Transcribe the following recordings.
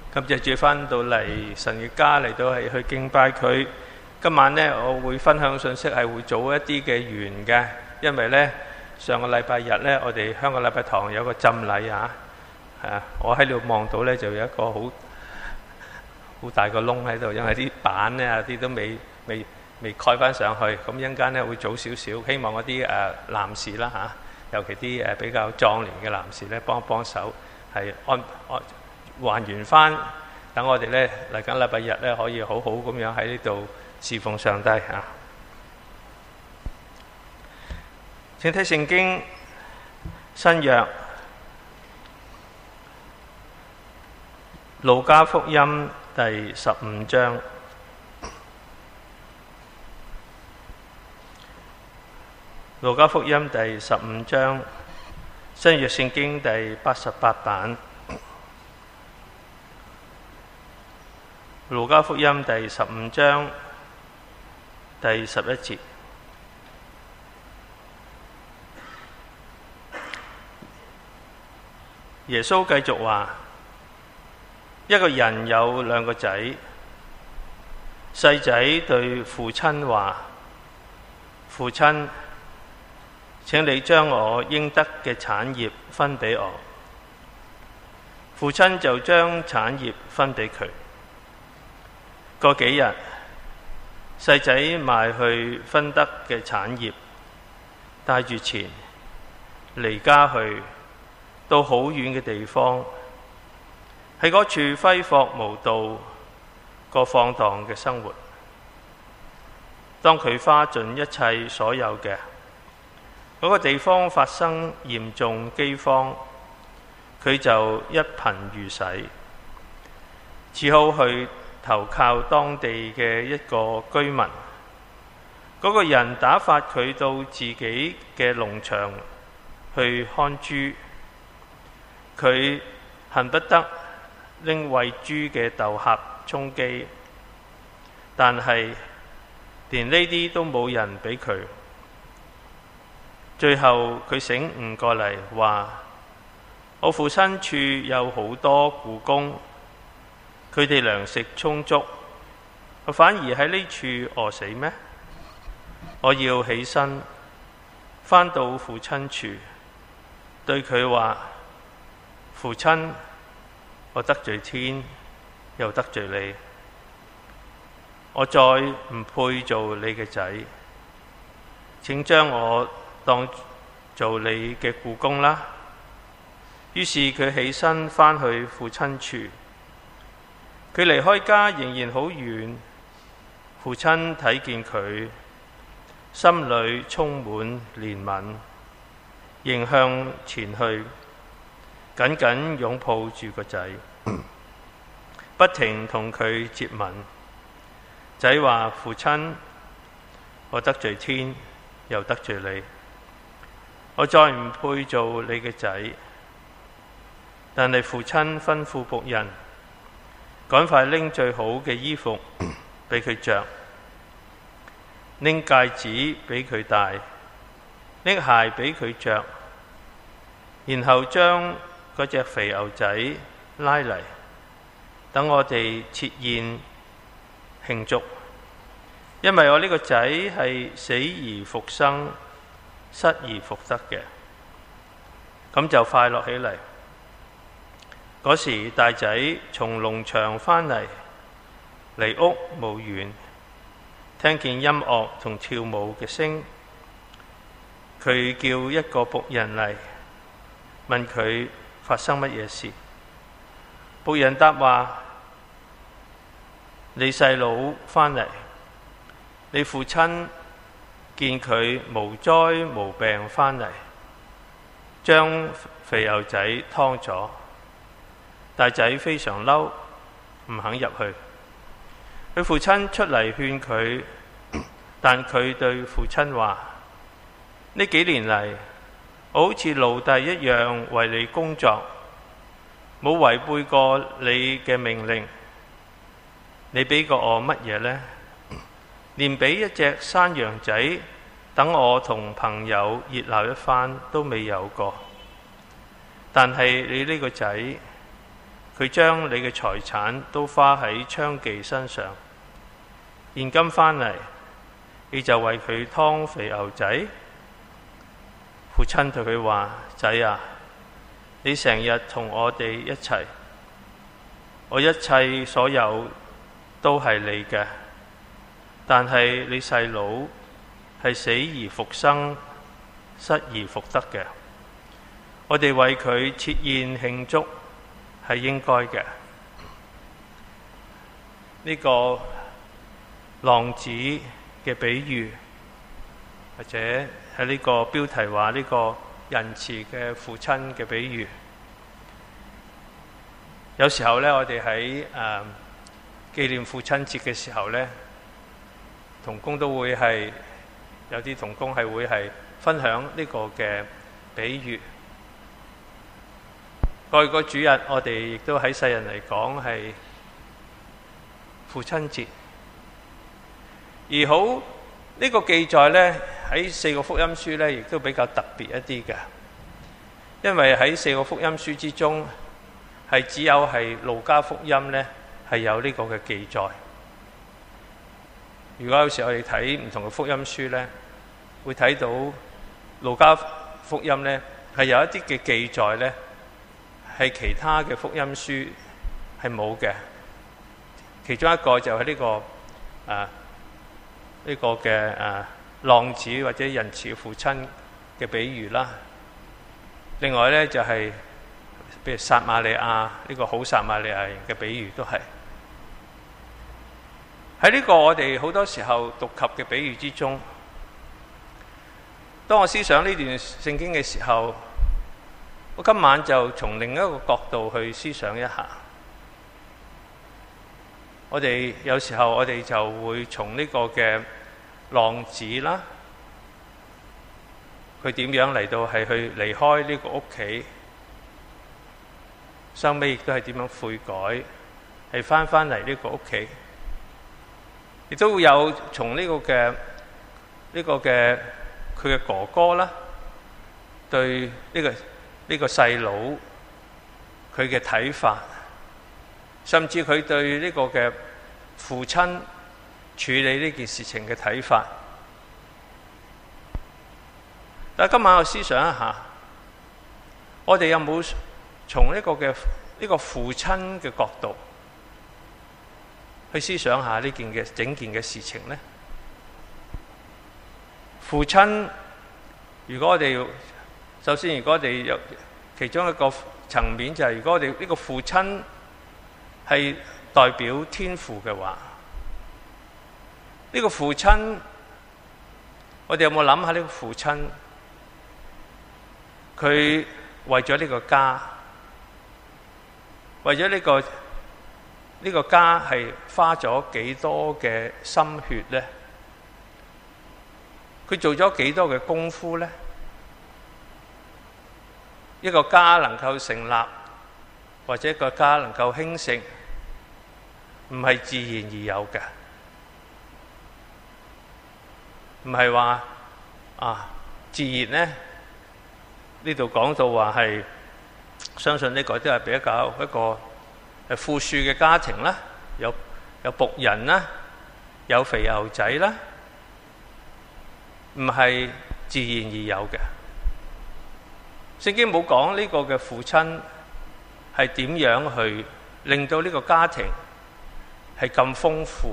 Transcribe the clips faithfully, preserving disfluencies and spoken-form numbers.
感謝主翻到嚟神嘅家嚟到係去敬拜佢。今晚呢，我會分享信息係會早一啲嘅完嘅，因為呢，上個禮拜日呢，我哋香港禮拜堂有個浸禮啊，啊我喺度望到呢，就有一個好好大個窿喺度，因為啲板呢啲都未未未蓋翻上去，咁一陣間呢會早少少，希望嗰啲誒男士啦嚇、啊，尤其啲誒比較壯年嘅男士呢，幫幫手係安安。還原翻，等我哋呢嚟緊禮拜日呢，可以好好咁樣喺呢度侍奉上帝啊！請睇聖經新約路加福音第十五章，路加福音第十五章，新約聖經第八十八版。路加福音第十五章第十一節，耶穌繼續話：一個人有兩個仔，細仔對父親話：父親，請你將我應得嘅產業分俾我。父親就將產業分俾佢。過幾日，細仔賣去分得嘅產業，帶住錢離家去到好遠嘅地方，喺嗰處揮霍無度過放蕩嘅生活。當佢花盡一切所有嘅，嗰個地方發生嚴重饑荒，佢就一貧如洗，只好去投靠當地嘅一個居民。嗰個人打發佢到自己嘅農場去看豬，佢恨不得拎餵豬嘅豆殼充飢，但係連呢啲都冇人俾佢。最後佢醒悟過嚟，話：我父親處有好多僱工，佢哋糧食充足，我反而喺呢處餓死咩？我要起身返到父親處，對佢話：父親，我得罪天，又得罪你，我再唔配做你嘅仔，請將我當做你嘅僱工啦。於是佢起身返去父親處。佢離開家仍然好遠，父親睇見佢，心裏充滿憐憫，迎向前去，緊緊擁抱住個仔，不停同佢接吻。仔話：父親，我得罪天，又得罪你，我再唔配做你嘅仔。但係父親吩咐僕人，趕快拎最好嘅衣服俾佢着，拎戒指俾佢戴，拎鞋俾佢着，然後將嗰隻肥牛仔拉嚟，等我哋設宴慶祝，因為我呢個仔係死而復生、失而復得嘅，咁就快樂起嚟。嗰時大仔從農場返嚟，離屋無遠，聽見音樂同跳舞嘅聲，佢叫一個僕人嚟，問佢發生乜嘢事。僕人答話：你細佬返嚟，你父親見佢無災無病返嚟，將肥牛仔劏咗。大仔非常嬲，唔肯入去。佢父親出嚟勸佢，但佢對父親話：呢幾年嚟，我好似奴隸一樣為你工作，冇違背過你嘅命令。你俾過我乜嘢呢？連俾一隻山羊仔，等我同朋友熱鬧一番都未有過。但係你呢個仔， 佢將你嘅財產都花喺娼妓身上，現今返嚟，你就為佢劏肥牛仔？父親對佢話：仔啊，你成日同我哋一齊，我一切所有都係你嘅，但係你細佬係死而復生，失而復得嘅，我哋為佢設宴慶祝係應該嘅。呢、這個浪子嘅比喻，或者喺呢個標題話呢個仁慈嘅父親嘅比喻。有時候呢，我哋喺誒紀念父親節嘅時候呢，同工都會係有啲同工係會係分享呢個嘅比喻。過去個主日，我哋亦都喺世人嚟講係父親節。而好呢、這個記載呢，喺四個福音書呢，亦都比較特別一啲嘅，因為喺四個福音書之中，係只有係路加福音呢係有呢個嘅記載。如果有時我哋睇唔同嘅福音書呢，會睇到路加福音呢係有一啲嘅記載呢，係其他嘅福音書係冇嘅。其中一個就係呢、這個啊呢、這個嘅啊浪子或者仁慈父親嘅比喻啦。另外呢，就係、是、譬如撒瑪利亞呢、這個好撒瑪利亞人嘅比喻都係喺呢個我哋好多時候讀及嘅比喻之中。當我思想呢段聖經嘅時候，我今晚就從另一個角度去思想一下。我哋有時候我哋就會從呢個嘅浪子啦，佢點樣嚟到係去離開呢個屋企，收尾亦都係點樣悔改，係翻返嚟呢個屋企，亦都會有從呢個嘅呢個嘅佢嘅哥哥啦，對呢個呢個細佬佢嘅睇法，甚至佢對呢個嘅父親處理呢件事情嘅睇法。但係今晚我思想一下，我哋有冇從呢個嘅呢個父親嘅角度去思想下呢件嘅整件嘅事情呢？父親，如果我哋首先，如果我哋有其中一個層面，就係如果我哋呢個父親係代表天父嘅話，呢個父親，我哋有冇諗下呢個父親佢為咗呢個家，為咗呢個呢個家係花咗幾多嘅心血呢？佢做咗幾多嘅功夫呢？一個家能夠成立，或者一個家能夠興盛，唔係自然而有嘅，唔係話啊自然呢。呢度講到話係相信呢個都係比較一個係富庶嘅家庭啦，有有僕人啦，有肥牛仔啦，唔係自然而有嘅。聖經冇講呢個嘅父親係點樣去令到呢個家庭係咁豐富，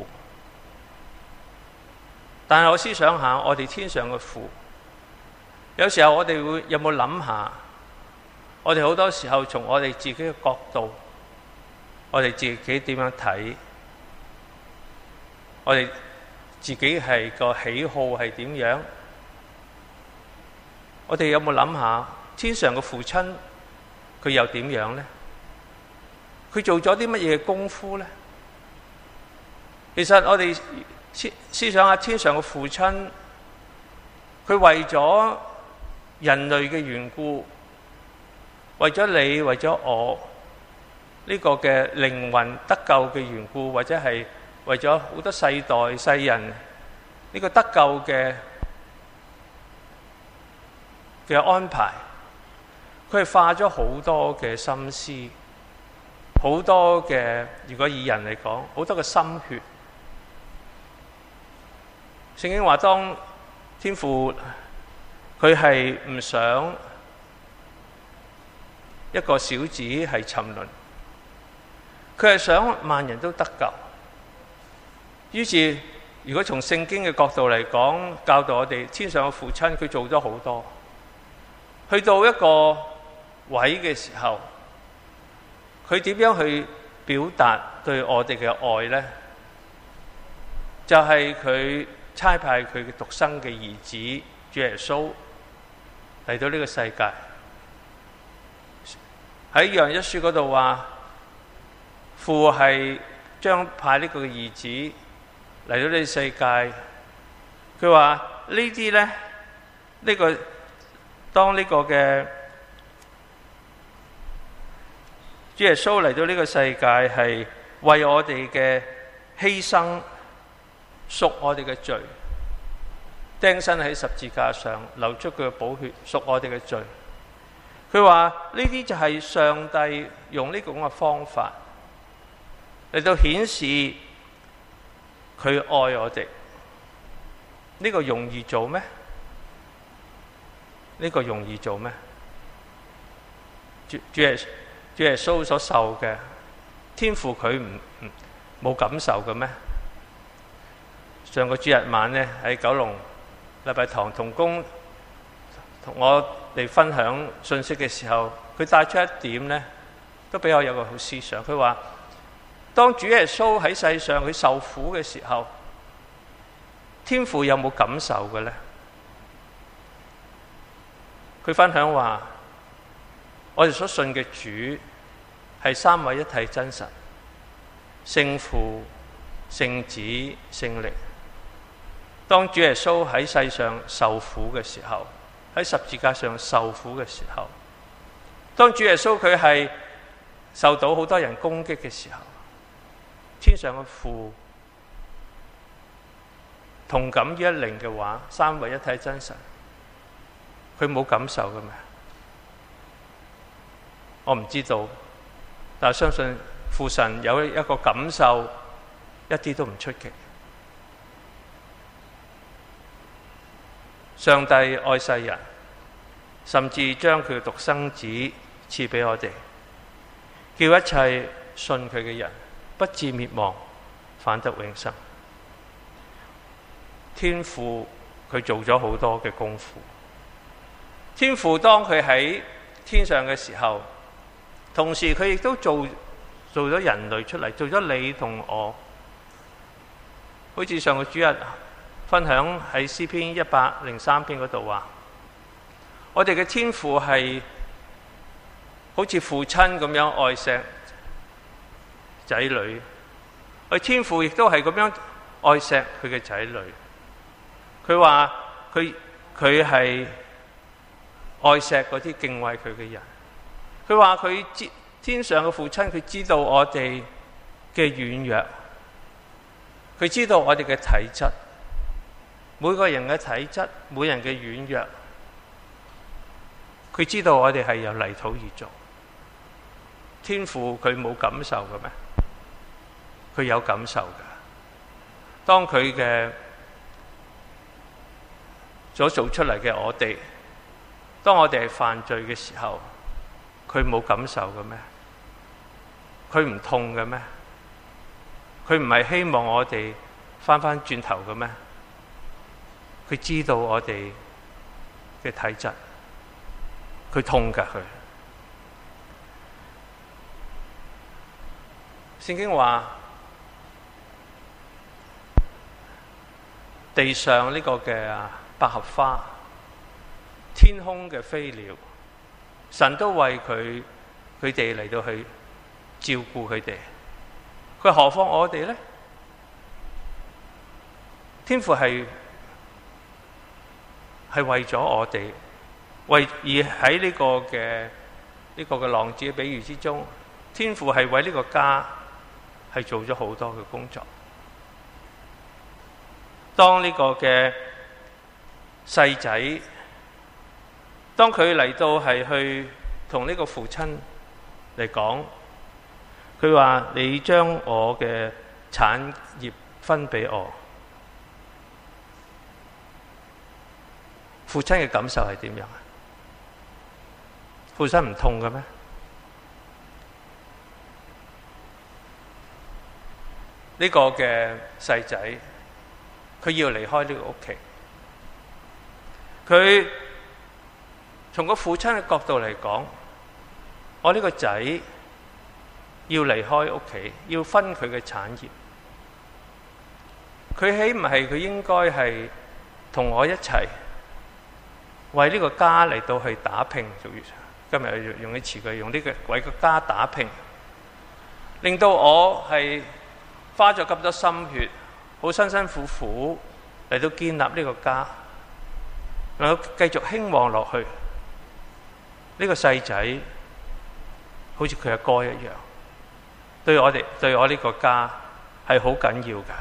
但係我思想下，我哋天上嘅父，有時候我哋會有冇諗下，我哋好多時候從我哋自己嘅角度，我哋自己點樣睇，我哋自己係個喜好係點樣，我哋有冇諗下天上嘅父親佢又點樣呢？佢做咗啲乜嘢功夫呢？其實我哋思想下天上嘅父親，佢為咗人類嘅緣故，為咗你，為咗我呢個嘅靈魂得救嘅緣故，或者係為咗好多世代世人呢個得救嘅嘅安排，佢係花咗好多嘅心思， 好多嘅，如果以人嚟講，好多嘅心血。聖經話，當天父佢係唔想一個小子係沉淪，佢係想萬人都得救。於是，如果從聖經嘅角度嚟講，教導我哋天上嘅父親，佢做咗好多。去到一個位嘅時候，佢點樣去表達對我哋嘅愛呢？就係佢差派佢嘅獨生嘅兒子主耶穌嚟到呢個世界。喺約翰一書嗰度話，父係將派呢個兒子嚟到呢個世界。佢話呢啲呢，呢、呢個當呢個嘅主耶穌嚟到呢個世界，係為我哋嘅犧牲贖我哋嘅罪，釘身喺十字架上流出佢嘅寶血贖我哋嘅罪。佢話呢啲就係上帝用呢種嘅方法嚟到顯示佢愛我哋。呢個容易做咩？呢個容易做咩？主主耶主耶穌所受嘅，天父佢唔唔冇感受嘅咩？上個主日晚呢，喺九龍禮拜堂同工同我哋分享信息嘅時候，佢帶出一點呢，都俾我有個好思想。佢話當主耶穌喺世上佢受苦嘅時候，天父有冇感受嘅呢？佢分享話，我哋所信嘅主係三位一體真神，聖父、聖子、聖靈。當主耶穌喺世上受苦嘅時候，喺十字架上受苦嘅時候，當主耶穌佢係受到好多人攻擊嘅時候，天上嘅父同感於一靈嘅話，三位一體真神，佢冇感受嘅咩？我唔知道，但係相信父神有一個感受，一啲都唔出奇。上帝愛世人，甚至將佢嘅獨生子賜俾我哋，叫一切信佢嘅人不致滅亡，反得永生。天父佢做咗好多嘅功夫。天父當佢喺天上嘅時候，同時佢亦都做做咗人類出嚟，做咗你同我。好似上個主日分享喺詩篇一百零三篇嗰度話，我哋嘅天父係好似父親咁樣愛錫仔女，我天父亦都係咁樣愛錫佢嘅仔女。佢話佢佢係愛錫嗰啲敬畏佢嘅人。佢話佢知天上嘅父親，佢知道我哋嘅軟弱，佢知道我哋嘅體質，每個人嘅體質，每人嘅軟弱，佢知道我哋係由泥土而做。天父佢冇感受嘅咩？佢有感受㗎。當佢嘅所做出嚟嘅我哋，當我哋係犯罪嘅時候，佢冇感受嘅咩？佢唔痛嘅咩？佢唔係希望我哋翻翻轉頭嘅咩？佢知道我哋嘅體質，佢痛㗎佢。聖經話地上呢個嘅百合花，天空嘅飛鳥，神都為佢佢哋嚟到去照顧佢哋。佢何況我哋呢？天父係係為咗我哋，為而喺呢個嘅呢個嘅浪子嘅比喻之中，天父係為呢個家係做咗好多嘅工作。當呢個嘅細仔，當佢嚟到係去同呢個父親嚟講， 佢話你將我嘅產業分俾我。父親嘅感受係點樣啊？父親唔痛嘅咩？呢個嘅細仔，佢要離開呢個屋企，佢從個父親嘅角度嚟講，我呢個仔要離開屋企，要分佢嘅產業，佢豈唔係佢應該係同我一齊為呢個家嚟到去打拼？今日用啲詞句，用呢個為個家打拼，令到我係花咗咁多心血，好辛辛苦苦嚟到建立呢個家，能夠繼續興旺落去。呢個細仔好似佢阿哥一樣，對我哋對我呢個家係好緊要㗎。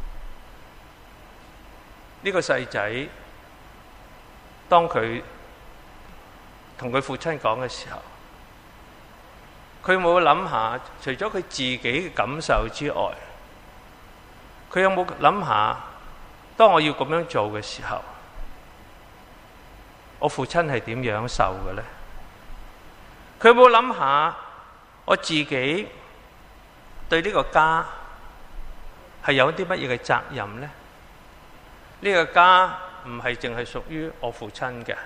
呢個細仔當佢同佢父親講嘅時候，佢冇諗下，除咗佢自己嘅感受之外，佢有冇諗下，當我要咁樣做嘅時候，我父親係點樣受嘅呢？佢有冇諗下，我自己對呢個家係有啲乜嘢嘅責任呢？呢個家唔係淨係屬於我父親嘅，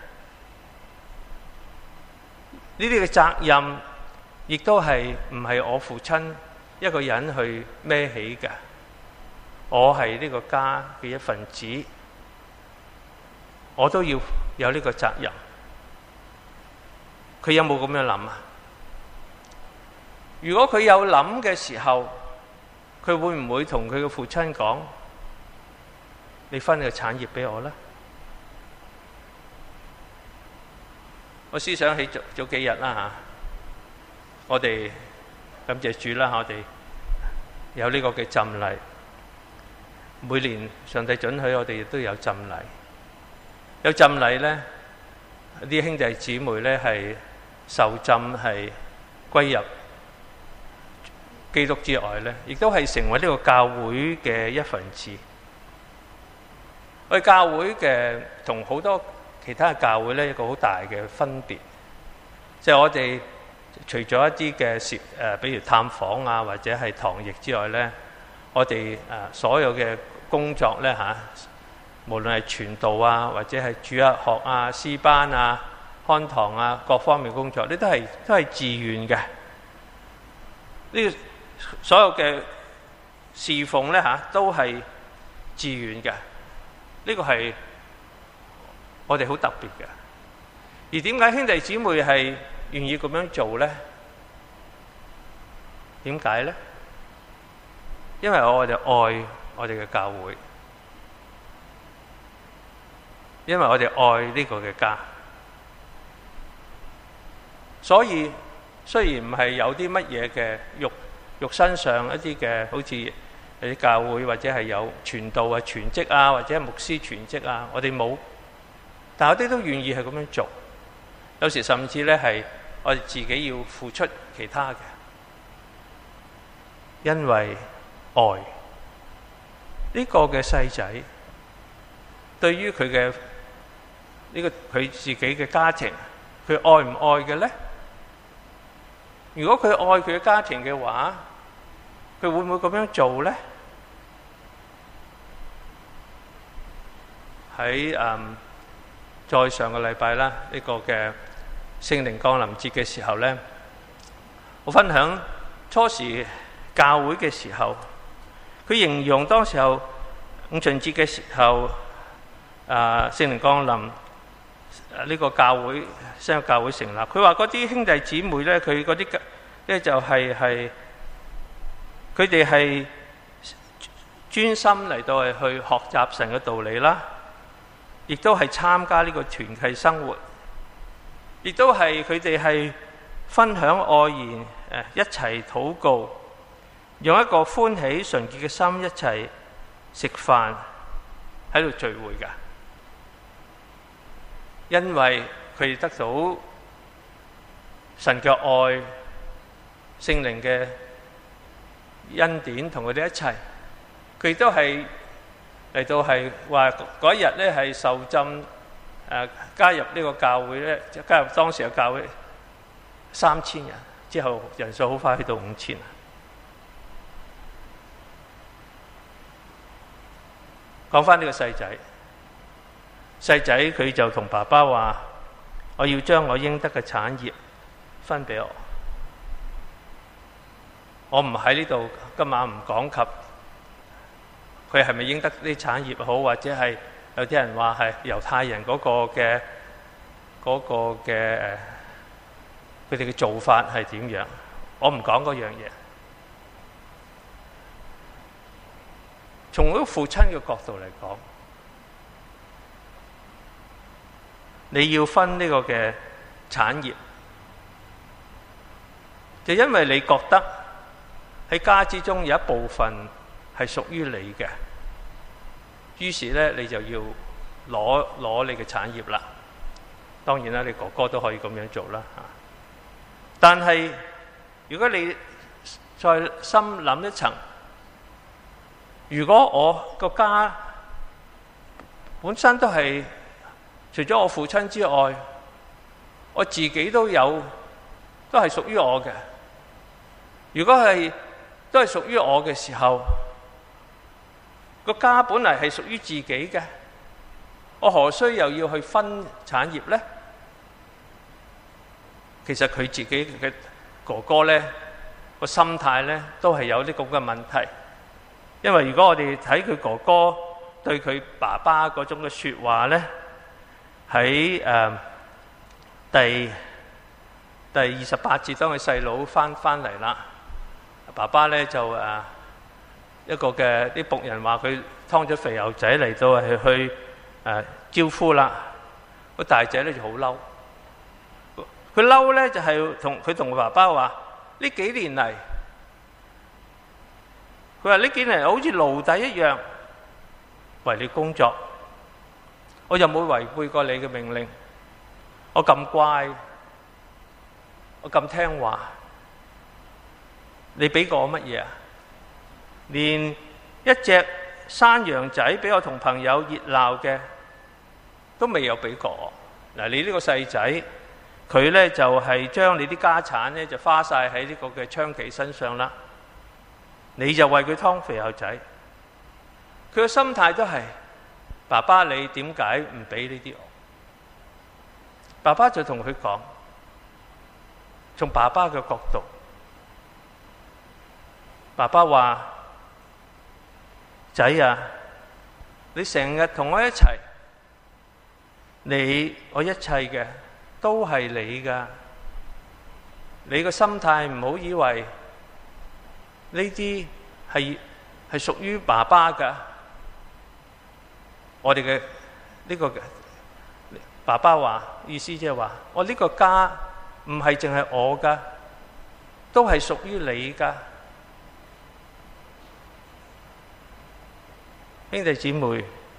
呢啲嘅責任亦都係唔係我父親一個人去孭起嘅。我係呢個家嘅一份子，我都要有呢個責任。佢有冇咁樣諗啊？如果佢有諗嘅時候，佢會唔會同佢嘅父親講：你分個產業俾我啦？我思想起早早幾日啦嚇，我哋感謝主啦，我哋有呢個嘅浸禮。每年上帝准許我哋亦都有浸禮，有浸禮呢，啲兄弟姊妹呢係受浸係歸入基督之外呢，亦都係成為呢個教會嘅一份子。我哋教會嘅同好多其他嘅教會呢，一個好大嘅分別，就係我哋除咗一啲嘅誒，比如探訪啊，或者係堂譯之外呢，我哋誒所有嘅工作呢，嚇，無論係傳道啊，或者係主日學啊、詩班啊、看堂啊，各方面工作，呢都係都係自願嘅。呢個所有嘅侍奉呢，嚇，都係自願嘅。呢個係我哋好特別嘅。而點解兄弟姊妹係願意咁樣做呢？點解呢？因為我哋愛我哋嘅教會，因為我哋愛呢個嘅家，所以雖然唔係有啲乜嘢嘅肉肉身上一啲嘅，好似有啲教會或者係有傳道啊、全職啊，或者係牧師全職啊，我哋冇，但係我哋都願意係咁樣做。有時甚至咧係我哋自己要付出其他嘅，因為愛呢個嘅細仔，對於佢嘅呢個佢自己嘅家庭，佢愛唔愛嘅咧？如果佢愛佢嘅家庭嘅話，佢會唔會咁樣做咧？喺誒再上個禮拜啦，呢個嘅聖靈降臨節嘅時候咧，我分享初時教會嘅時候，佢形容當時候五旬節嘅時候，啊聖靈降臨呢個教會新約教會成立。佢話嗰啲兄弟姊妹咧，佢嗰啲咧就係係佢哋係專心嚟到係去學習神嘅道理啦，亦都係參加呢個團契生活，亦都係佢哋係分享愛言，誒一齊禱告，用一個歡喜純潔嘅心一齊食飯喺度聚會㗎。因為佢哋得到神嘅愛、聖靈嘅恩典同佢哋一齊。佢亦都係嚟到係話嗰一日咧係受浸誒、呃、加入呢個教會咧，加入當時嘅教會三千人，之後人數好快去到五千。講翻呢個細仔，細仔佢就同爸爸話：我要將我應得嘅產業分俾我。我唔喺呢度，今晚唔講及佢係咪應得啲產業好，或者係有啲人話係猶太人嗰個嘅嗰個嘅誒，佢哋嘅做法係點樣？我唔講嗰樣嘢。從嗰個父親嘅角度嚟講，你要分呢個嘅產業，就因為你覺得喺家之中有一部分係屬於你嘅，於是咧你就要攞攞你嘅產業啦。當然啦，你哥哥都可以咁樣做啦嚇。但係如果你再深諗一層，如果我個家本身都係除咗我父親之外，我自己都有，都係屬於我嘅。如果係都係屬於我嘅時候，個家本嚟係屬於自己嘅，我何須又要去分產業呢？其實佢自己嘅哥哥呢個心態呢都係有啲咁嘅問題。因為如果我哋睇佢哥哥對佢爸爸嗰種嘅説話呢，喺誒、呃、第第二十八節，當佢細佬翻翻嚟啦，爸爸呢就誒、呃、一個嘅啲僕人話佢劏咗肥牛仔嚟到係去誒、呃、招呼啦，個大仔呢就好嬲，佢嬲呢就係同佢同爸爸話：呢幾年嚟，佢話呢幾年好似奴隸一樣為你工作，我又冇違背過你嘅命令，我咁乖，我咁聽話，你俾過我乜嘢啊？連一隻山羊仔俾我同朋友熱鬧嘅都未有俾過我。嗱，你呢個細仔，佢呢就係將你啲家產呢就花晒喺呢個嘅娼妓身上啦。你就為佢劏肥牛仔，佢嘅心態都係：爸爸，你點解唔俾呢啲我？爸爸就同佢講，從爸爸嘅角度，爸爸話：仔啊，你成日同我一齊，你我一切嘅都係你噶，你個心態唔好以為呢啲係係屬於爸爸噶。我哋嘅呢個爸爸話意思即係話，我呢個家唔係淨係我噶，都係屬於你噶。兄弟姊妹，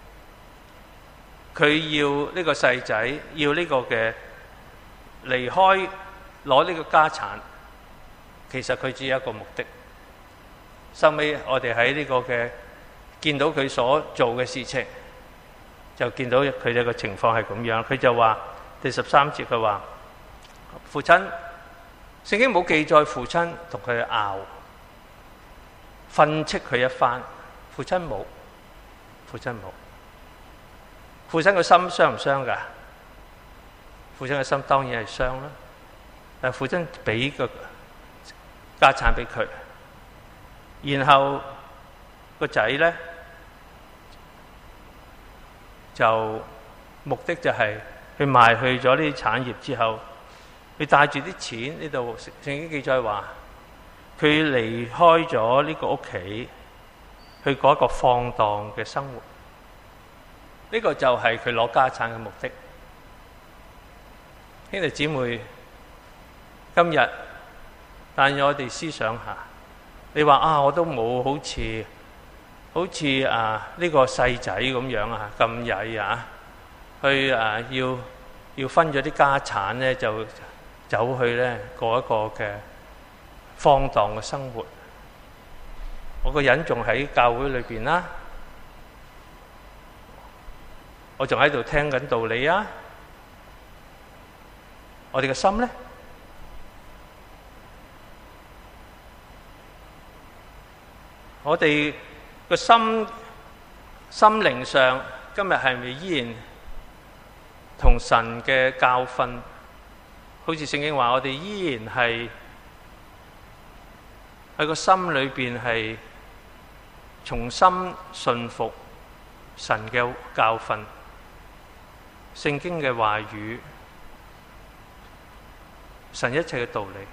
佢要呢個細仔要呢個嘅離開攞呢個家產，其實佢只有一個目的。收尾我哋喺呢個嘅見到佢所做嘅事情，就見到佢哋嘅情況係咁樣。佢就話第十三節，佢話父親，聖經冇記載父親同佢拗訓斥佢一番，父親冇，父親冇。父親嘅心傷唔傷噶？父親嘅心當然係傷啦。但父親俾個家產俾佢，然後個仔呢，就目的就係去賣去咗呢啲產業之後，佢帶住啲錢，呢度聖經記載話，佢離開咗呢個屋企，去過一個放蕩嘅生活。呢個就係佢攞家產嘅目的。兄弟姊妹，今日但我哋思想下，你話啊，我都冇好似好似啊呢個細仔咁樣啊咁曳啊，去啊要要分咗啲家產呢，就走去呢過一個嘅放蕩嘅生活。 我個人仲喺教會裏邊啦，我仲喺度聽緊道理啊。我哋嘅心呢？我哋個心心靈上今日係咪依然同神嘅教訓，好似聖經話，我哋依然係喺個心裏邊係重新信服神嘅教訓、聖經嘅話語、神一切嘅道理。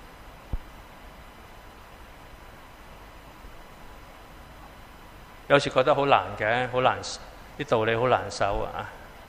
有時覺得好難嘅，好難，啲道理好難守啊！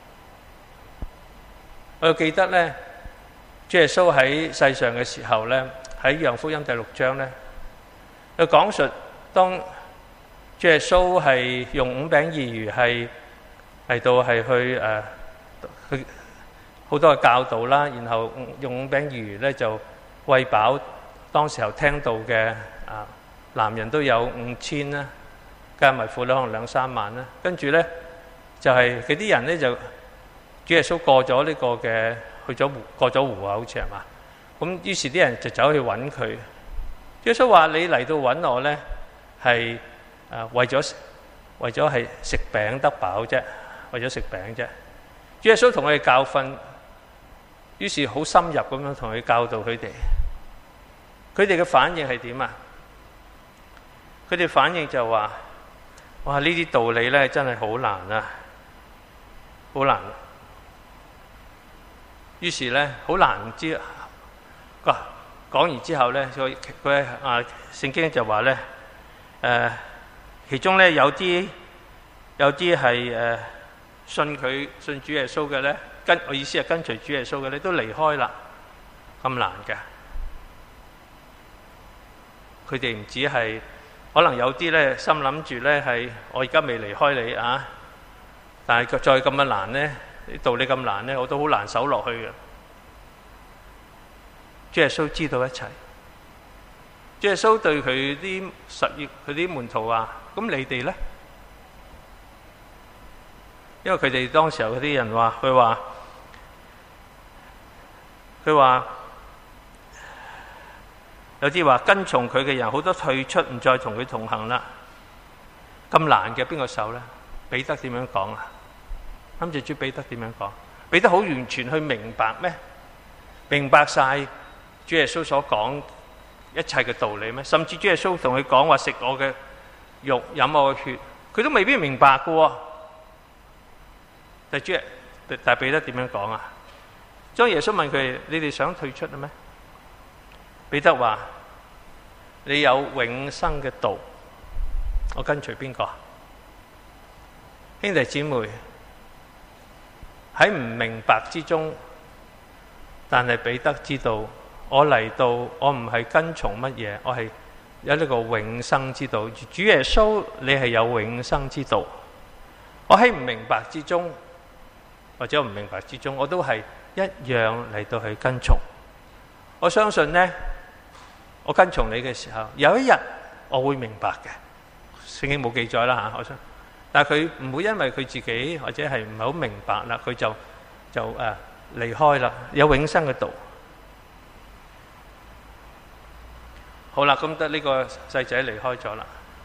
我又記得呢，主耶穌喺世上嘅時候呢，喺約翰福音第六章呢，佢講述當主耶穌係用五餅二魚係嚟到係去誒，佢好多嘅教導啦，然後用五餅二魚呢就餵飽當時候聽到嘅啊男人都有五千啦。加埋婦女可能兩三萬啦，跟住呢，就係嗰啲人呢，就主耶穌過咗呢個嘅去咗湖過咗湖啊，好似係嘛？咁於是啲人就走去揾佢。主耶穌話：你嚟到揾我呢，係誒為咗為咗係食餅得飽啫，為咗食餅啫。主耶穌同佢哋教訓，於是好深入咁樣同佢教導佢哋。佢哋嘅反應係點啊？佢哋反應就話：哇！呢啲道理咧真係好難啊，好難。於是咧好難之，講講完之後咧，佢佢啊聖經就話咧，誒其中咧有啲有啲係誒信佢信主耶穌嘅咧，跟我意思係跟隨主耶穌嘅咧，都離開啦，咁難嘅。佢哋唔止係。可能有啲咧心諗住咧係我而家未離開你啊，但係再咁樣難咧，道理咁難咧，我都好難守落去嘅。主耶穌知道一切，主耶穌對佢啲十二佢啲門徒話：咁你哋咧？因為佢哋當時候嗰啲人話，佢話佢話。有啲話跟從佢嘅人好多退出，唔再同佢同行啦。咁難嘅邊個守呢？彼得點樣講啊？諗住主彼得點樣講？彼得好完全去明白咩？明白晒主耶穌所講一切嘅道理咩？甚至主耶穌同佢講話食我嘅肉、飲我嘅血，佢都未必明白嘅。但係主，但係彼得點樣講啊？當耶穌問佢：你哋想退出啦咩？彼得話：你有永生嘅道，我跟隨邊個？兄弟姊妹，喺唔明白之中，但係彼得知道，我嚟到，我唔係跟從乜嘢，我係有呢個永生之道。主耶穌，你係有永生之道。我喺唔明白之中，或者唔明白之中，我都係一樣嚟到去跟從。我相信呢。我跟從你嘅時候，有一日我會明白嘅。聖經冇記載啦嚇，我想，但係佢唔會因為佢自己或者係唔係好明白啦，佢就就誒、呃、離開啦。有永生嘅道。好啦，咁得呢個細仔離開咗啦。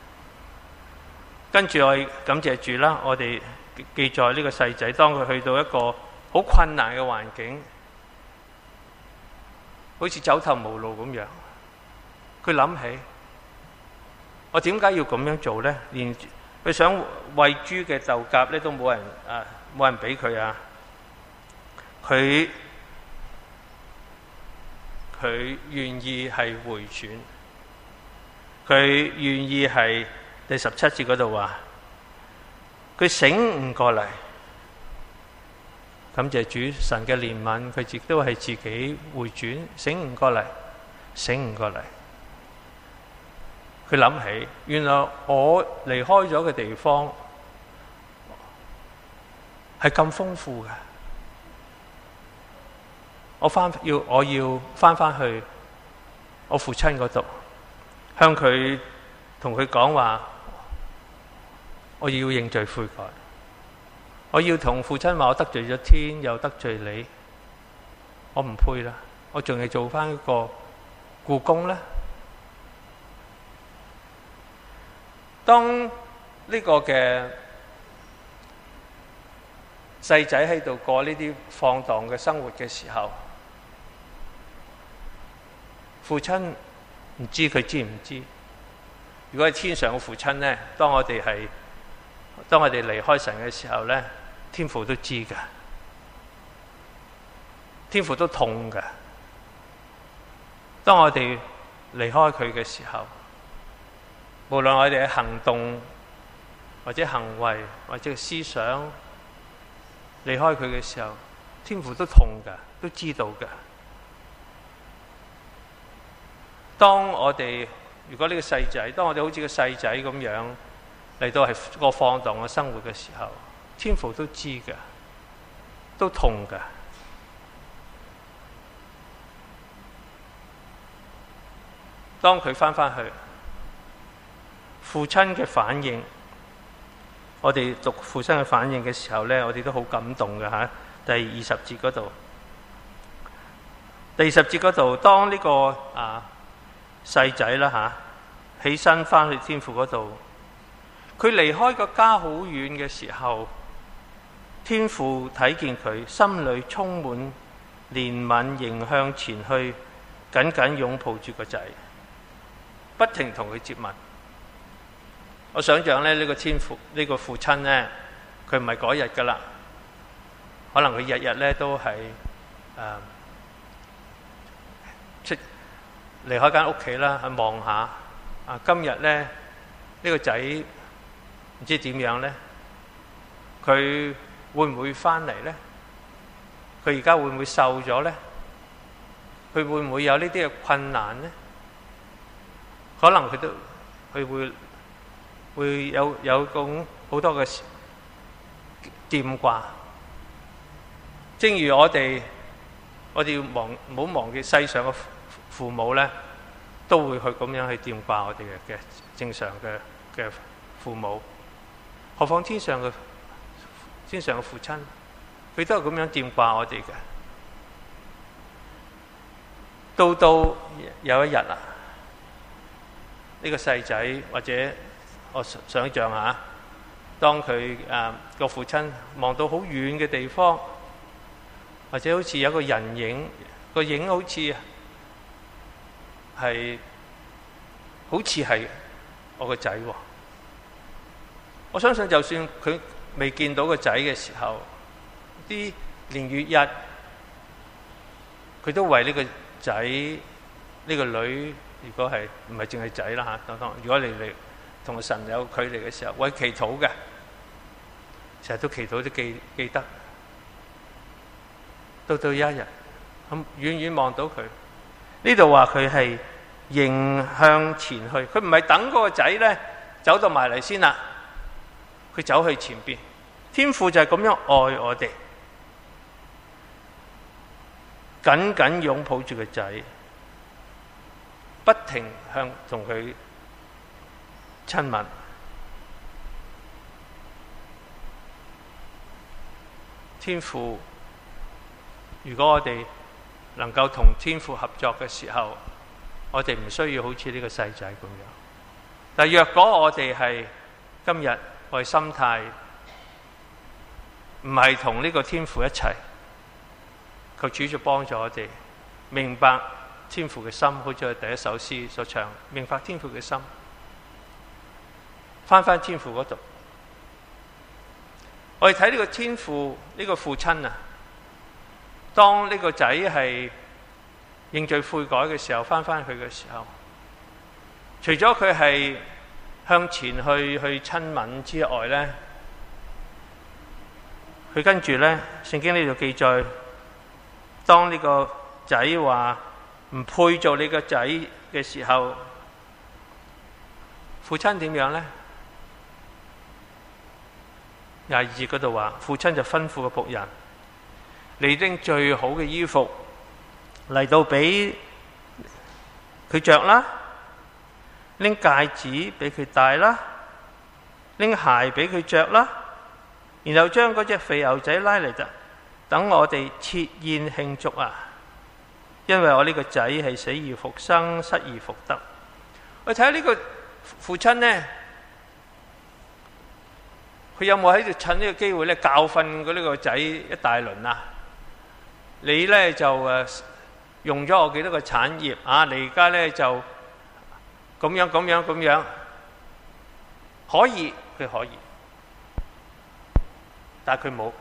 跟住我感謝主啦，我哋記載呢個細仔，當佢去到一個好困難嘅環境，好似走投無路咁樣。佢諗起，我點解要咁樣做呢？連佢想餵豬嘅豆莢咧，都冇人啊，冇人俾佢啊！佢佢願意係回轉，佢願意係第十七節嗰度話，佢醒悟過嚟，感謝主神嘅憐憫，佢亦都係自己回轉，醒悟過嚟，醒悟過嚟。佢諗起，原來我離開咗嘅地方係咁豐富嘅，我翻要我要翻翻去我父親嗰度，向佢同佢講話，我要認罪悔改，我要同父親話我得罪咗天，又得罪你，我唔配啦，我仲係做翻一個僱工呢？當呢個嘅細仔喺度過呢啲放蕩嘅生活嘅時候，父親唔知佢知唔知？如果係天上嘅父親呢，當我哋係當我哋離開神嘅時候呢，天父都知㗎，天父都痛㗎。當我哋離開佢嘅時候，無論我哋嘅行動或者行為或者思想離開佢嘅時候，天父都痛㗎，都知道㗎。當我哋如果呢個細仔，當我哋好似個細仔咁樣嚟到係個放蕩嘅生活嘅時候，天父都知㗎，都痛㗎。當佢返返去，父親嘅反應，我哋讀父親嘅反應嘅時候呢，我哋都好感動嘅吓。第二十節嗰度，第二十節嗰度，當呢、這個啊細仔啦吓，起身返去天父嗰度，佢離開個家好遠嘅時候，天父睇見佢，心裏充滿憐憫，迎向前去，緊緊擁抱住個仔，不停同佢接吻。我想象咧，呢、這個天父呢、這個父親呢，佢唔係嗰日噶啦，可能佢日日咧都係誒出離開間屋企啦，去望下啊。今日咧呢、這個仔唔知點樣呢？佢會唔會翻嚟呢？佢而家會唔會瘦咗呢？佢會唔會有呢啲嘅困難呢？可能佢都佢會會有有咁好多嘅惦掛。正如我哋我哋要忘唔好忘記世上嘅父母呢，都會去咁樣去惦掛我哋嘅嘅正常嘅嘅父母。何況天上嘅天上嘅父親，佢都係咁樣惦掛我哋嘅。到到有一日啊，呢個細仔或者我想象下，當佢誒個父親望到好遠嘅地方，或者好似有個人影，個影好似係好似係我個仔喎。我相信就算佢未見到個仔嘅時候，啲年月日，佢都為呢個仔呢個女，如果係唔係淨係仔啦嚇，當當如果你哋同神有距離嘅時候，為祈禱嘅，成日都祈禱都記記得。到到一日咁遠遠望到佢，呢度話佢係迎向前去，佢唔係等嗰個仔咧走到埋嚟先啦，佢走去前邊。天父就係咁樣愛我哋，緊緊擁抱住個仔，不停向同佢親吻。天父，如果我哋能夠同天父合作嘅時候，我哋唔需要好似呢個細仔咁樣。但若果我哋係今日我哋心態唔係同呢個天父一齊，求主就幫助我哋明白天父嘅心，好似我第一首詩所唱，明白天父嘅心，翻翻天父嗰度。我哋睇呢個天父呢、呢個父親啊，當呢個仔係認罪悔改嘅時候，翻翻去嘅時候，除咗佢係向前去去親吻之外呢，佢跟住呢，聖經呢度記載，當呢個仔話唔配做你個仔嘅時候，父親點樣呢？廿二節嗰度話，父親就吩咐個僕人，你拎最好嘅衣服嚟到俾佢着啦， 拎戒指俾佢戴啦，拎鞋俾佢着啦，然後將嗰隻肥牛仔拉嚟，就等我哋設宴慶祝啊！因為我呢個仔係死而復生，失而復得。我睇下呢個父親呢，佢有冇喺度趁呢個機會咧教訓嗰呢個仔一大輪啊？你呢就誒用咗我幾多個產業啊？你而家呢就咁樣咁樣咁樣，可以佢可以，但係佢冇。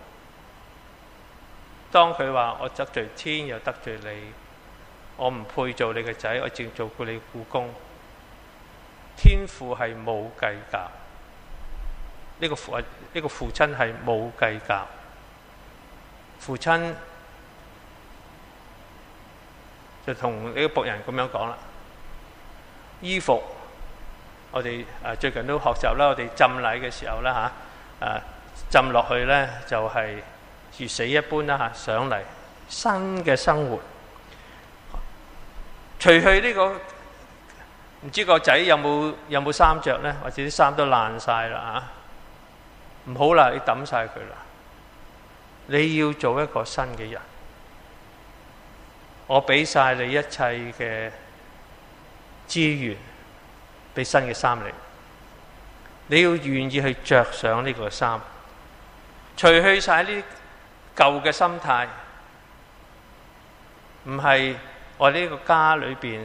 當佢話我得罪天又得罪你，我唔配做你嘅仔，我淨做過你僱工。天父係冇計較，呢個父呢個父親係冇計較。父親就同呢個僕人咁樣講啦：衣服我哋誒最近都學習啦，我哋浸禮嘅時候啦嚇，誒浸落去咧就係如死一般啦嚇，上嚟新嘅生活，除去呢個唔知個仔有冇有冇衫着咧，或者啲衫都爛晒啦嚇，唔好啦，你抌晒佢啦，你要做一個新嘅人，我俾晒你一切嘅資源，俾新嘅衫你，你要願意去着上呢個衫，除去晒呢舊嘅心態，唔係我呢個家裏邊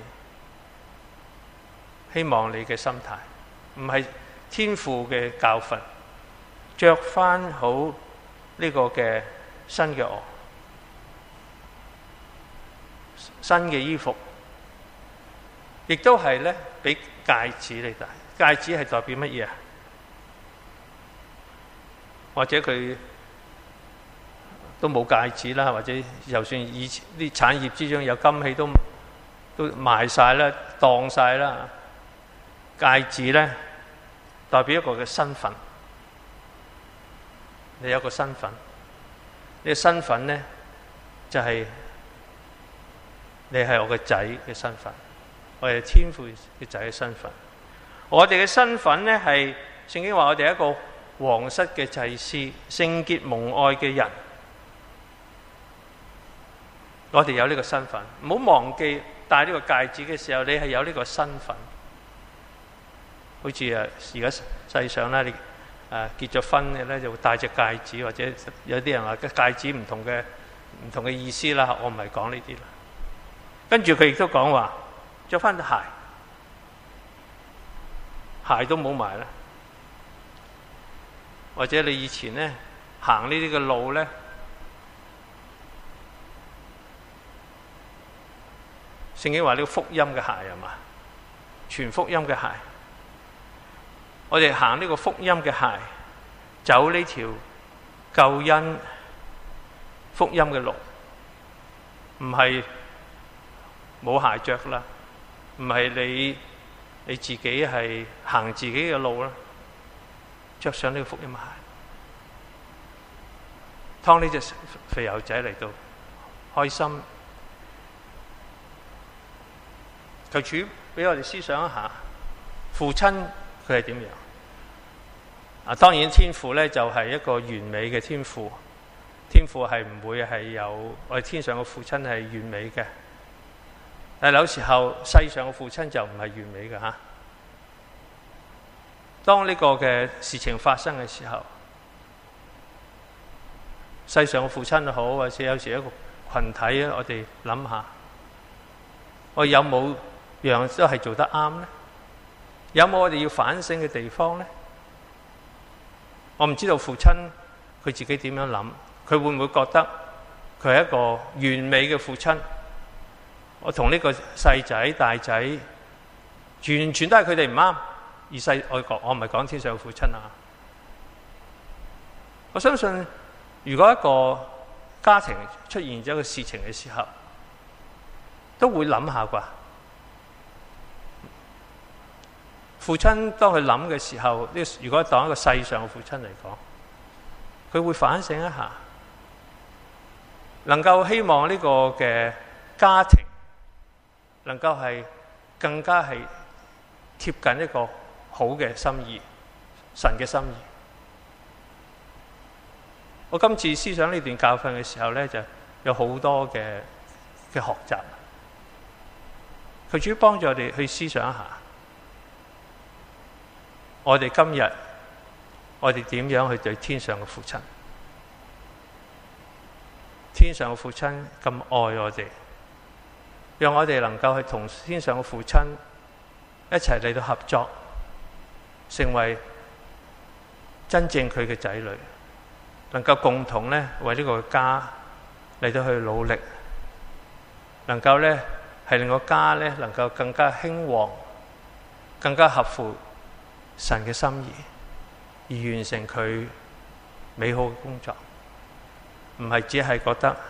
希望你嘅心態，唔係天父嘅教訓，着翻好呢個嘅新嘅我，新嘅衣服，亦都係咧俾戒指你戴。戒指係代表乜嘢啊？或者佢都冇戒指啦，或者就算以前啲產業之中有金器都都賣晒啦，當晒啦。戒指咧代表一個嘅身份，你有個身份，呢個身份咧就係你係我嘅仔嘅身份，我係天父嘅仔嘅身份。我哋嘅身份咧係聖經話我哋係一個皇室嘅祭司，聖潔蒙愛嘅人。我哋有呢個身份，唔好忘記戴呢個戒指嘅時候，你係有呢個身份。好似誒而家世上咧，你誒結咗婚嘅咧，就會戴隻戒指，或者有啲人話嘅戒指唔同嘅唔同嘅意思啦。我唔係講呢啲啦。跟住佢亦都講話，着翻對鞋，鞋都冇埋啦。或者你以前咧行呢啲嘅路咧，聖經話呢個福音嘅鞋係嘛？全福音嘅鞋。我哋行呢個福音嘅鞋，走呢條救恩福音嘅路，唔係冇鞋着啦，唔係你你自己係行自己嘅路啦，着上呢個福音鞋，劏呢隻肥牛仔嚟到開心。求主俾我哋思想一下，父親佢係點樣？啊，當然天父咧就係一個完美嘅天父，天父係唔會係有我哋天上嘅父親係完美嘅，但係有時候世上嘅父親就唔係完美嘅吓。當呢個嘅事情發生嘅時候，世上嘅父親好，或者有時一個群體啊，我哋諗下，我有冇樣都係做得啱呢？有冇我哋要反省嘅地方呢？我唔知道父親佢自己點樣諗，佢會唔會覺得佢係一個完美嘅父親？我同呢個細仔大仔完全都係佢哋唔啱，而細我講我唔係講天上嘅父親啊！我相信如果一個家庭出現咗一個事情嘅時候，都會諗下啩。父親當佢諗嘅時候，呢如果當一個世上嘅父親嚟講，佢會反省一下，能夠希望呢個嘅家庭能夠係更加係貼近一個好嘅心意，神嘅心意。我今次思想呢段教訓嘅時候呢，就有好多嘅嘅學習。佢主要幫助我哋去思想一下，我哋今日我哋點樣去對天上嘅父親？天上嘅父親咁愛我哋，讓我哋能夠去同天上嘅父親一齊嚟到合作，成為真正佢嘅仔女，能夠共同呢為呢個家嚟到去努力，能夠呢係令個家呢能夠更加興旺，更加合乎神嘅心意，而完成佢美好嘅工作。唔係只係覺得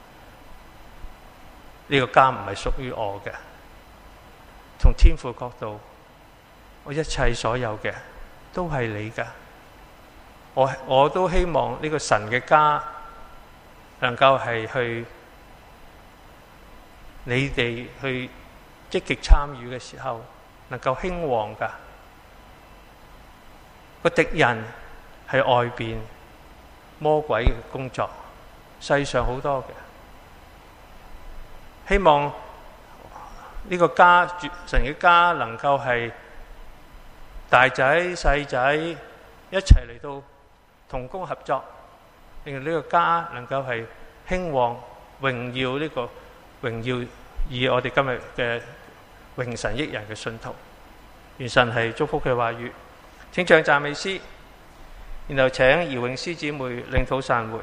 呢個家唔係屬於我嘅，從天父角度，我一切所有嘅都係你嘅。我我都希望呢個神嘅家能夠係去你哋去積極參與嘅時候，能夠興旺㗎。個敵人係外邊魔鬼嘅工作。世上好多嘅，希望呢個家神嘅家能夠係大仔細仔一齊嚟到同工合作，令到呢個家能夠係興旺榮耀呢個榮耀以我哋今日嘅榮神益人嘅信徒。願神係祝福嘅話語。請唱讚美詩，然後請姚詠詩姊妹領禱散會。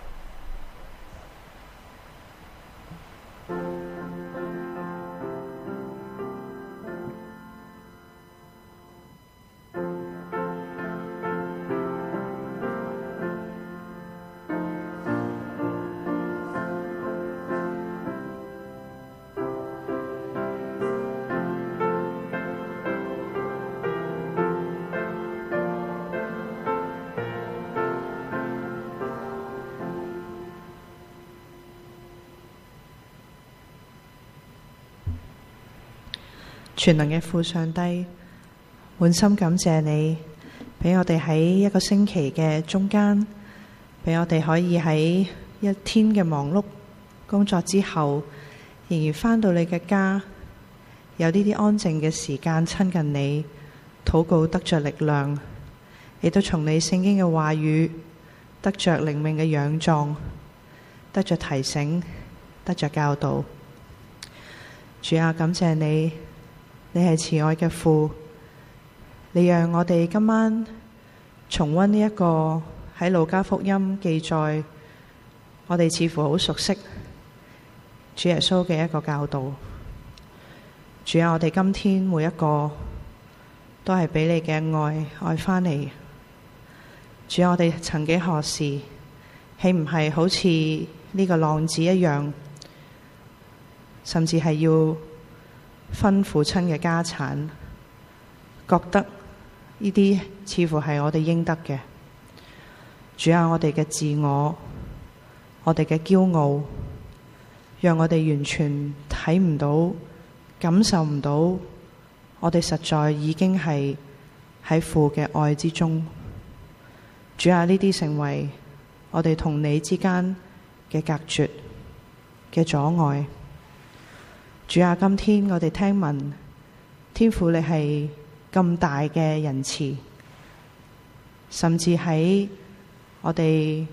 全能嘅父上帝，滿心感謝你，俾我哋喺一個星期嘅中間，俾我哋可以喺一天嘅忙碌工作之後，仍然返到你嘅家，有呢啲安靜嘅時間親近你，禱告得着力量，亦都從你聖經嘅話語得着靈命嘅養壯，得着提醒，得着教導。主啊，感謝你。你係慈愛嘅父，你讓我哋今晚重溫呢一個喺路加福音記載，我哋似乎好熟悉主耶穌嘅一個教導。主啊，我哋今天每一個都係俾你嘅愛愛返嚟。主啊，我哋曾幾何時，豈唔係好似呢個浪子一樣，甚至係要分父親嘅家產，覺得呢啲似乎係我哋應得嘅。主啊，我哋嘅自我，我哋嘅驕傲，讓我哋完全睇唔到、感受唔到，我哋實在已經係喺父嘅愛之中。主啊，呢啲成為我哋同你之間嘅隔絕嘅阻礙。主啊，今天我哋聽聞天父你係咁大嘅仁慈，甚至喺我哋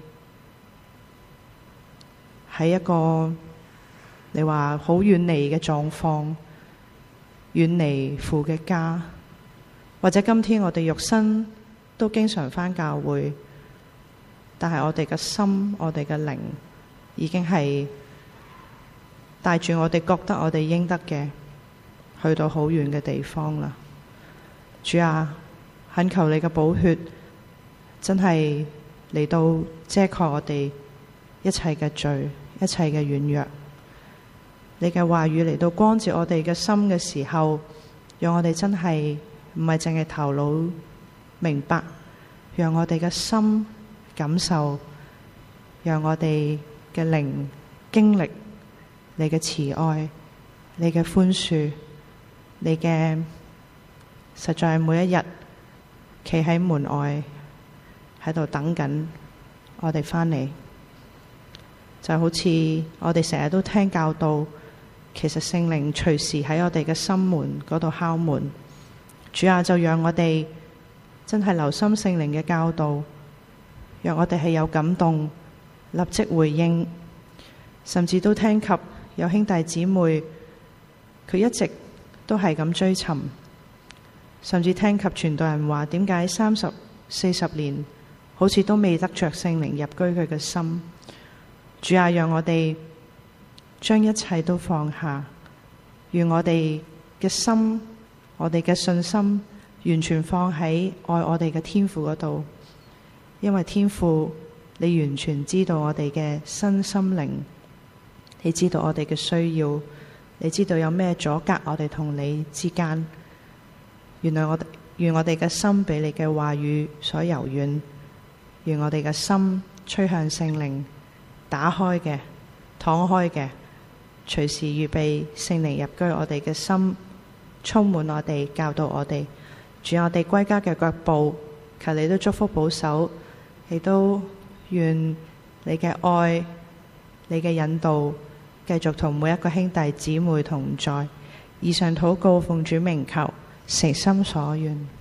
喺一個你話好遠離嘅狀況，遠離父嘅家，或者今天我哋肉身都經常返教會，但係我哋嘅心，我哋嘅靈已經係帶住我哋覺得我哋應得嘅，去到好遠嘅地方啦。主啊，懇求你嘅寶血真係嚟到遮蓋我哋一切嘅罪，一切嘅軟弱。你嘅話語嚟到光照我哋嘅心嘅時候，讓我哋真係唔係淨係頭腦明白，讓我哋嘅心感受，讓我哋嘅靈經歷你嘅慈愛，你嘅寬恕，你嘅實在係每一日企喺門外喺度等緊我哋返嚟，就好似我哋成日都聽教導，其實聖靈隨時喺我哋嘅心門嗰度敲門。主啊，就讓我哋真係留心聖靈嘅教導，讓我哋係有感動立即回應，甚至都聽及有兄弟姊妹佢一直都係咁追尋，甚至聽及傳道人話點解三十四十年好似都未得着聖靈入居佢嘅心。主啊，讓我哋將一切都放下，願我哋嘅心，我哋嘅信心完全放喺愛我哋嘅天父嗰度，因為天父你完全知道我哋嘅身心靈，你知道我哋嘅需要，你知道有咩阻隔我哋同你之間。原來我哋願我哋嘅心俾你嘅話語所柔軟，願我哋嘅心趨向聖靈，打開嘅、敞開嘅，隨時預備聖靈入居我哋嘅心，充滿我哋，教導我哋。主，我哋歸家嘅腳步，求你都祝福保守，亦都願你嘅愛、你嘅引導繼續同每一個兄弟姊妹同在。以上禱告奉主名求，誠心所願。